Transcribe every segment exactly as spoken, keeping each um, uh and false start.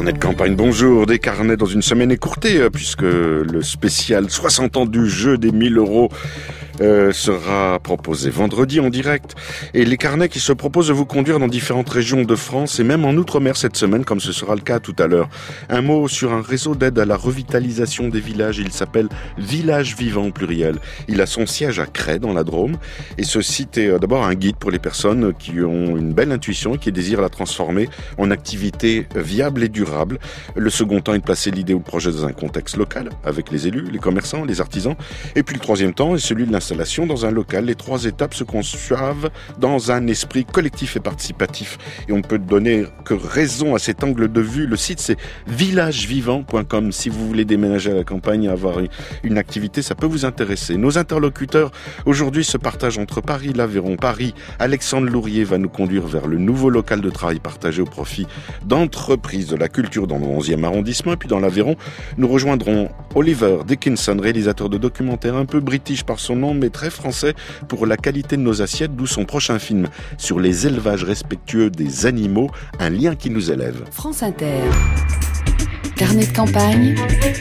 Carnet de campagne, bonjour. Des carnets dans une semaine écourtée, puisque le spécial soixante ans du jeu des mille euros euh, sera proposé vendredi en direct. Et les carnets qui se proposent de vous conduire dans différentes régions de France et même en Outre-mer cette semaine, comme ce sera le cas tout à l'heure. Un mot sur un réseau d'aide à la revitalisation des villages. Il s'appelle Village Vivant au pluriel. Il a son siège à Crest, dans la Drôme. Et ce site est d'abord un guide pour les personnes qui ont une belle intuition et qui désirent la transformer en activité viable et durable. Le second temps est de placer l'idée ou le projet dans un contexte local, avec les élus, les commerçants, les artisans. Et puis le troisième temps est celui de l'installation dans un local. Les trois étapes se conçoivent dans un esprit collectif et participatif. Et on ne peut donner que raison à cet angle de vue. Le site, c'est village vivant point com. Si vous voulez déménager à la campagne et avoir une activité, ça peut vous intéresser. Nos interlocuteurs aujourd'hui se partagent entre Paris, l'Aveyron, Paris. Alexandre Lourier va nous conduire vers le nouveau local de travail partagé au profit d'entreprises de la culture dans le onzième arrondissement. Et puis dans l'Aveyron, nous rejoindrons Oliver Dickinson, réalisateur de documentaires un peu british par son nom, mais très français pour la qualité de nos assiettes, d'où son prochain film sur les élevages respectueux des animaux, un lien qui nous élève. France Inter. Carnet de campagne.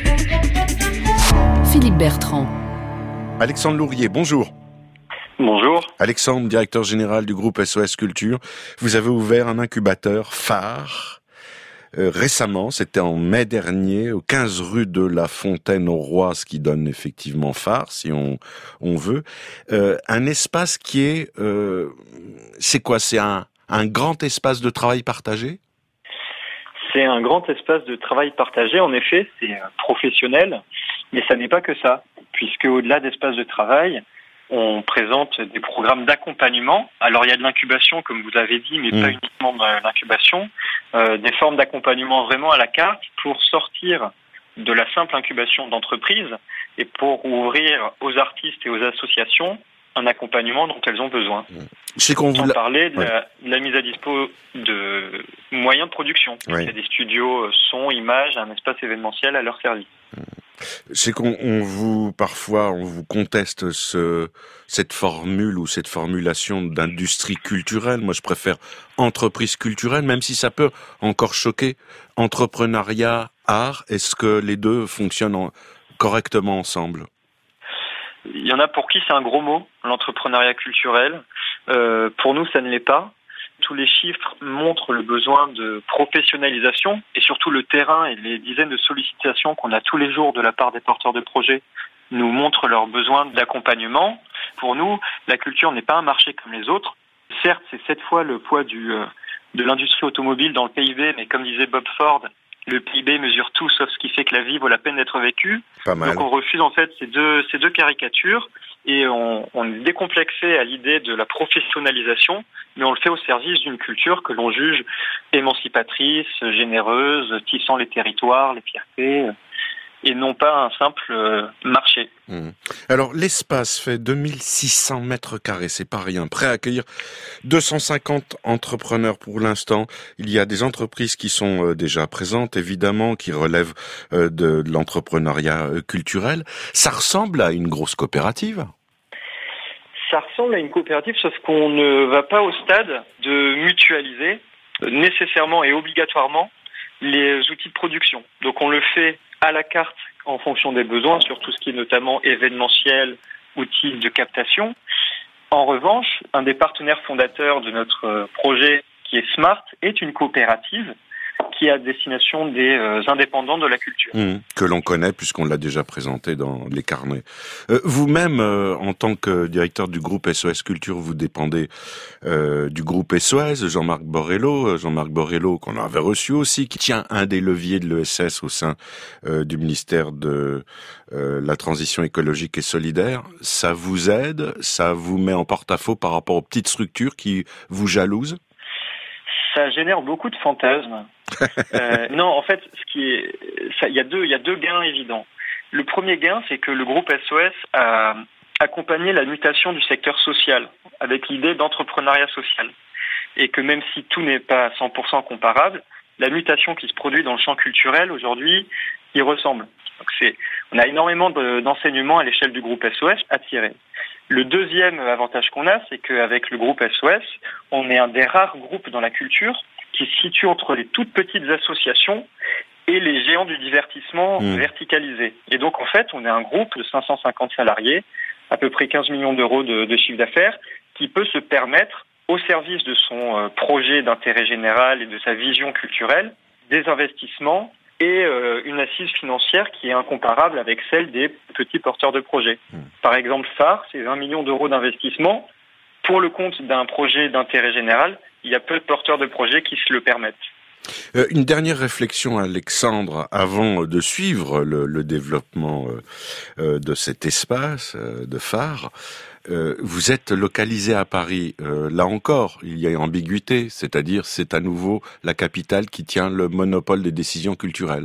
Philippe Bertrand. Alexandre Lourier, bonjour. Bonjour. Alexandre, directeur général du groupe S O S Culture. Vous avez ouvert un incubateur phare euh, récemment, c'était en mai dernier, au quinze rue de la Fontaine au Roi, ce qui donne effectivement phare, si on, on veut. Euh, un espace qui est... Euh, c'est quoi? C'est un, un grand espace de travail partagé? C'est un grand espace de travail partagé, en effet, c'est professionnel, mais ça n'est pas que ça, puisque au-delà d'espace de travail, on présente des programmes d'accompagnement. Alors il y a de l'incubation, comme vous l'avez dit, mais mmh. pas uniquement de l'incubation. Euh, des formes d'accompagnement vraiment à la carte pour sortir de la simple incubation d'entreprise et pour ouvrir aux artistes et aux associations un accompagnement dont elles ont besoin. Mmh. C'est qu'on Sans vous parler de, ouais. la, de la mise à dispo de moyens de production. Ouais. Il y a des studios son, images, un espace événementiel à leur service. Mmh. C'est qu'on on vous parfois on vous conteste ce cette formule ou cette formulation d'industrie culturelle. Moi, je préfère entreprise culturelle, même si ça peut encore choquer. Entrepreneuriat, art, est-ce que les deux fonctionnent en, correctement ensemble? Il y en a pour qui c'est un gros mot, l'entrepreneuriat culturel. Euh, pour nous, ça ne l'est pas. Tous les chiffres montrent le besoin de professionnalisation et surtout le terrain et les dizaines de sollicitations qu'on a tous les jours de la part des porteurs de projets nous montrent leur besoin d'accompagnement. Pour nous, la culture n'est pas un marché comme les autres. Certes, c'est sept fois le poids du, euh, de l'industrie automobile dans le P I B, mais comme disait Bob Ford, le P I B mesure tout sauf ce qui fait que la vie vaut la peine d'être vécue. Pas mal. Donc on refuse en fait ces deux, ces deux caricatures. Et on, on est décomplexé à l'idée de la professionnalisation, mais on le fait au service d'une culture que l'on juge émancipatrice, généreuse, tissant les territoires, les fiertés, et non pas un simple marché. Mmh. Alors l'espace fait deux mille six cents mètres carrés, c'est pas rien. Prêt à accueillir deux cent cinquante entrepreneurs pour l'instant. Il y a des entreprises qui sont euh, déjà présentes, évidemment, qui relèvent euh, de, de l'entrepreneuriat euh, culturel. Ça ressemble à une grosse coopérative. Ça ressemble à une coopérative, sauf qu'on ne va pas au stade de mutualiser euh, nécessairement et obligatoirement les outils de production. Donc on le fait à la carte en fonction des besoins, sur tout ce qui est notamment événementiel, outils de captation. En revanche, un des partenaires fondateurs de notre projet, qui est Smart, est une coopérative qui est à destination des euh, indépendants de la culture. Mmh, que l'on connaît puisqu'on l'a déjà présenté dans les carnets. Euh, vous-même, euh, en tant que directeur du groupe S O S Culture, vous dépendez euh, du groupe S O S, Jean-Marc Borrello, Jean-Marc Borrello qu'on avait reçu aussi, qui tient un des leviers de l'E S S au sein euh, du ministère de euh, la Transition écologique et solidaire. Ça vous aide? Ça vous met en porte-à-faux par rapport aux petites structures qui vous jalousent? Ça génère beaucoup de fantasmes. euh, non, en fait, ce qui est, ça, il y a deux, il y a deux gains évidents. Le premier gain, c'est que le groupe S O S a accompagné la mutation du secteur social avec l'idée d'entrepreneuriat social, et que même si tout n'est pas à cent pour cent comparable, la mutation qui se produit dans le champ culturel aujourd'hui y ressemble. Donc c'est, on a énormément de, d'enseignements à l'échelle du groupe S O S à tirer. Le deuxième avantage qu'on a, c'est qu'avec le groupe S O S, on est un des rares groupes dans la culture qui se situe entre les toutes petites associations et les géants du divertissement mmh. verticalisé. Et donc, en fait, on est un groupe de cinq cent cinquante salariés, à peu près quinze millions d'euros de, de chiffre d'affaires, qui peut se permettre, au service de son euh, projet d'intérêt général et de sa vision culturelle, des investissements et euh, une assise financière qui est incomparable avec celle des petits porteurs de projets. Mmh. Par exemple, Phare, c'est vingt millions d'euros d'investissement. Pour le compte d'un projet d'intérêt général, il y a peu de porteurs de projets qui se le permettent. Euh, une dernière réflexion, Alexandre, avant de suivre le, le développement euh, de cet espace euh, de Phare. Euh, vous êtes localisé à Paris. Euh, là encore, il y a une ambiguïté, c'est-à-dire c'est à nouveau la capitale qui tient le monopole des décisions culturelles.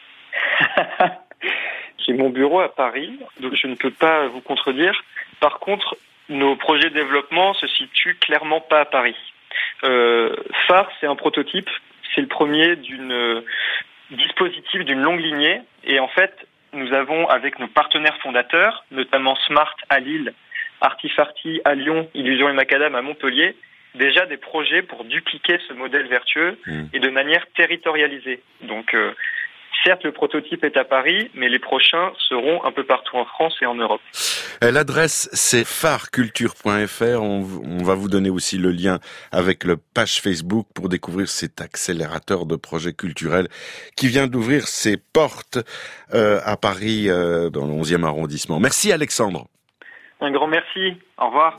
J'ai mon bureau à Paris, donc je ne peux pas vous contredire. Par contre, nos projets de développement se situent clairement pas à Paris. Euh, Phare, c'est un prototype. C'est le premier d'une euh, dispositif d'une longue lignée. Et en fait, nous avons, avec nos partenaires fondateurs, notamment Smart à Lille, Artifarty à Lyon, Illusion et Macadam à Montpellier, déjà des projets pour dupliquer ce modèle vertueux mmh. et de manière territorialisée. Donc, euh, certes, le prototype est à Paris, mais les prochains seront un peu partout en France et en Europe. L'adresse, c'est phareculture point f r. On, on va vous donner aussi le lien avec le page Facebook pour découvrir cet accélérateur de projets culturels qui vient d'ouvrir ses portes euh, à Paris, euh, dans le onzième arrondissement. Merci Alexandre. Un grand merci. Au revoir.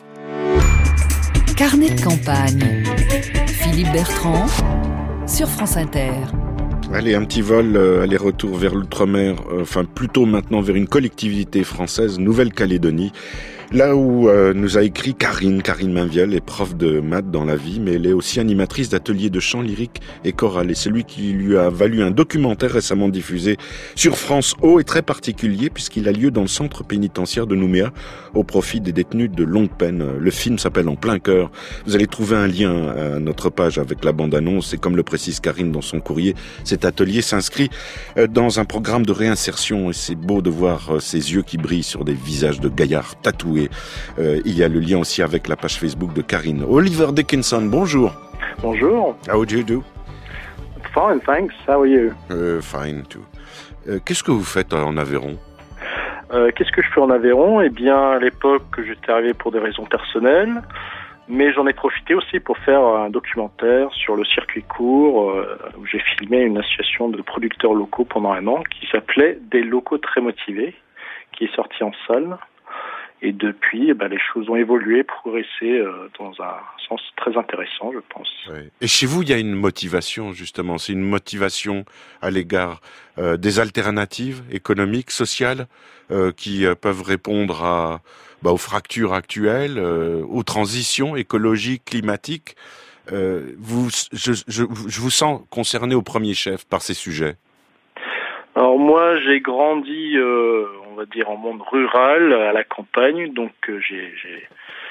Carnet de campagne. Philippe Bertrand sur France Inter. Allez, un petit vol, euh, aller-retour vers l'outre-mer, euh, enfin plutôt maintenant vers une collectivité française, Nouvelle-Calédonie, là où euh, nous a écrit Karine, Karine Mainviel, est prof de maths dans la vie, mais elle est aussi animatrice d'ateliers de chant lyrique et choral. Et celui qui lui a valu un documentaire récemment diffusé sur France O est très particulier puisqu'il a lieu dans le centre pénitentiaire de Nouméa au profit des détenus de longue peine. Le film s'appelle En plein cœur. Vous allez trouver un lien à notre page avec la bande-annonce et comme le précise Karine dans son courrier, cet atelier s'inscrit dans un programme de réinsertion et c'est beau de voir ces yeux qui brillent sur des visages de gaillards tatoués. Euh, il y a le lien aussi avec la page Facebook de Karine. Oliver Dickinson, bonjour. Bonjour. How do you do? Fine, thanks. How are you? Uh, fine too. Euh, qu'est-ce que vous faites en Aveyron? Euh, qu'est-ce que je fais en Aveyron? Eh bien, à l'époque, j'étais arrivé pour des raisons personnelles, mais j'en ai profité aussi pour faire un documentaire sur le circuit court, euh, où j'ai filmé une association de producteurs locaux pendant un an, qui s'appelait Des locaux très motivés, qui est sorti en salle. Et depuis, eh ben, les choses ont évolué, progressé euh, dans un sens très intéressant, je pense. Oui. Et chez vous, il y a une motivation, justement. C'est une motivation à l'égard euh, des alternatives économiques, sociales, euh, qui euh, peuvent répondre à, bah, aux fractures actuelles, euh, aux transitions écologiques, climatiques. Euh, vous, je, je, je vous sens concerné au premier chef par ces sujets. Alors moi, j'ai grandi, euh, on va dire, en monde rural, à la campagne, donc euh, j'ai, j'ai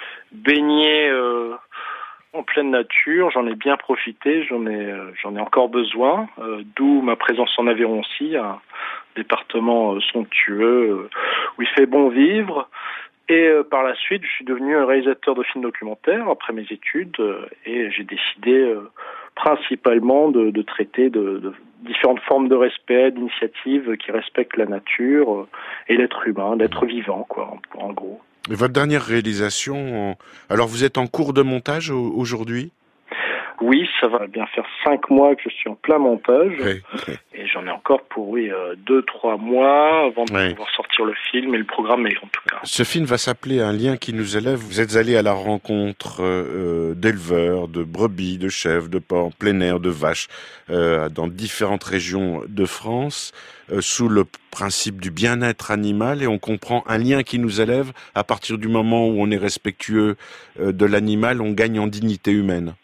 baigné euh, en pleine nature, j'en ai bien profité, j'en ai, euh, j'en ai encore besoin, euh, d'où ma présence en Aveyron aussi, un département euh, somptueux euh, où il fait bon vivre. Et euh, par la suite, je suis devenu un réalisateur de films documentaires après mes études euh, et j'ai décidé euh, principalement de, de traiter de, de différentes formes de respect, d'initiatives qui respectent la nature euh, et l'être humain, l'être vivant, quoi, en, en gros. Et votre dernière réalisation, alors vous êtes en cours de montage aujourd'hui ? Oui, ça va bien faire cinq mois que je suis en plein montage. Oui, oui. Et j'en ai encore pour, oui, euh, deux, trois mois avant de oui. pouvoir sortir le film et le programme, en tout cas. Ce film va s'appeler Un lien qui nous élève. Vous êtes allé à la rencontre euh, d'éleveurs, de brebis, de chèvres, de porcs, en plein air, de vaches, euh, dans différentes régions de France, euh, sous le principe du bien-être animal. Et on comprend un lien qui nous élève. À partir du moment où on est respectueux euh, de l'animal, on gagne en dignité humaine.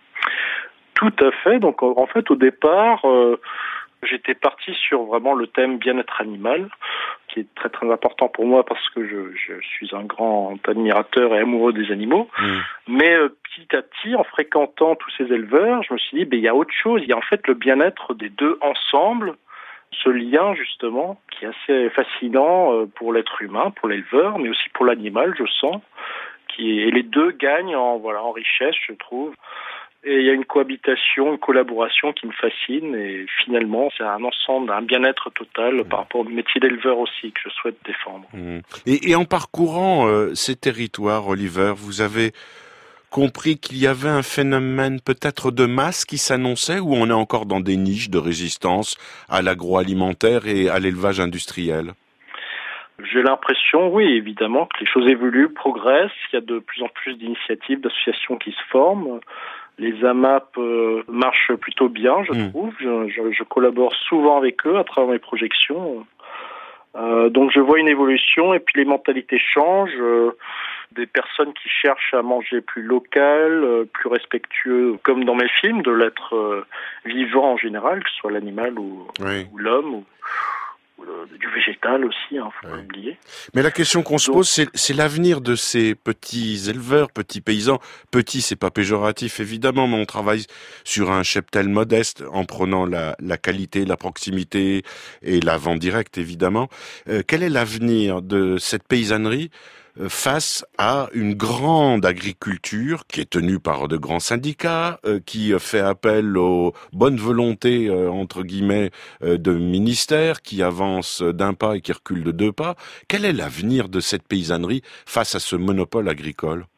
Tout à fait. Donc, en fait, au départ, euh, j'étais parti sur vraiment le thème bien-être animal, qui est très très important pour moi parce que je, je suis un grand admirateur et amoureux des animaux. Mmh. Mais euh, petit à petit, en fréquentant tous ces éleveurs, je me suis dit, ben, il y a autre chose. Il y a en fait le bien-être des deux ensemble, ce lien justement qui est assez fascinant euh, pour l'être humain, pour l'éleveur, mais aussi pour l'animal, je sens. Qui, et les deux gagnent en, voilà, en richesse, je trouve. Et il y a une cohabitation, une collaboration qui me fascine. Et finalement, c'est un ensemble, un bien-être total par rapport au métier d'éleveur aussi que je souhaite défendre. Mmh. Et, et en parcourant euh, ces territoires, Oliver, vous avez compris qu'il y avait un phénomène peut-être de masse qui s'annonçait, ou on est encore dans des niches de résistance à l'agroalimentaire et à l'élevage industriel? J'ai l'impression, oui, évidemment, que les choses évoluent, progressent. Il y a de plus en plus d'initiatives, d'associations qui se forment. Les A M A P euh, marchent plutôt bien, je mmh. trouve. Je, je, je collabore souvent avec eux à travers mes projections. Euh, donc je vois une évolution et puis les mentalités changent. Euh, des personnes qui cherchent à manger plus local, euh, plus respectueux, comme dans mes films, de l'être euh, vivant en général, que ce soit l'animal ou, oui. ou l'homme, ou, ou le, du végétal aussi, hein, faut oui. pas oublier. Mais la question qu'on se pose, c'est, c'est l'avenir de ces petits éleveurs, petits paysans. Petits, c'est pas péjoratif évidemment, mais on travaille sur un cheptel modeste en prenant la, la qualité, la proximité et la vente directe évidemment. Euh, quel est l'avenir de cette paysannerie face à une grande agriculture qui est tenue par de grands syndicats, euh, qui fait appel aux bonnes volontés, euh, entre guillemets, euh, de ministères, qui avance d'un pas et qui recule de deux pas? Quel est l'avenir de cette paysannerie face à ce monopole agricole?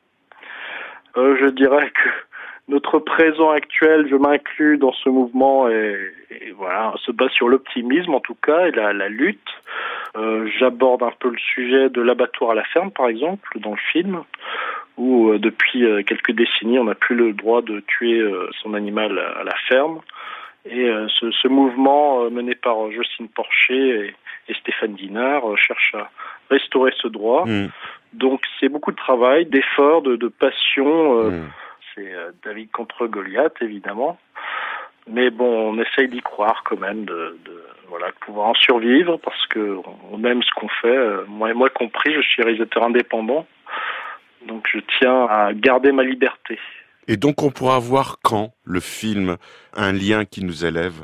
euh, Je dirais que notre présent actuel, je m'inclus dans ce mouvement, et, et voilà, se base sur l'optimisme en tout cas, et la, la lutte. Euh, j'aborde un peu le sujet de l'abattoir à la ferme, par exemple, dans le film, où euh, depuis euh, quelques décennies, on n'a plus le droit de tuer euh, son animal à, à la ferme. Et euh, ce, ce mouvement euh, mené par Jocelyne Porcher et, et Stéphane Dinard euh, cherche à restaurer ce droit. Mmh. Donc c'est beaucoup de travail, d'efforts, de, de passion. Euh, mmh. C'est euh, David contre Goliath, évidemment. Mais bon, on essaye d'y croire quand même, de, de voilà, de pouvoir en survivre, parce que on aime ce qu'on fait. Moi, moi compris, je suis réalisateur indépendant, donc je tiens à garder ma liberté. Et donc on pourra voir quand le film Un lien qui nous élève?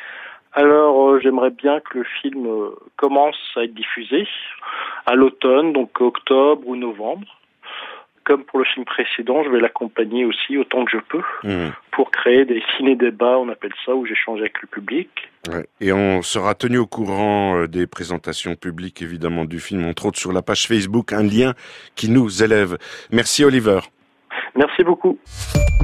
Alors euh, j'aimerais bien que le film euh, commence à être diffusé à l'automne, donc octobre ou novembre. Comme pour le film précédent, je vais l'accompagner aussi autant que je peux mmh. pour créer des ciné-débats, on appelle ça, où j'échange avec le public. Ouais. Et on sera tenu au courant des présentations publiques, évidemment, du film, entre autres sur la page Facebook, Un lien qui nous élève. Merci Oliver. Merci beaucoup.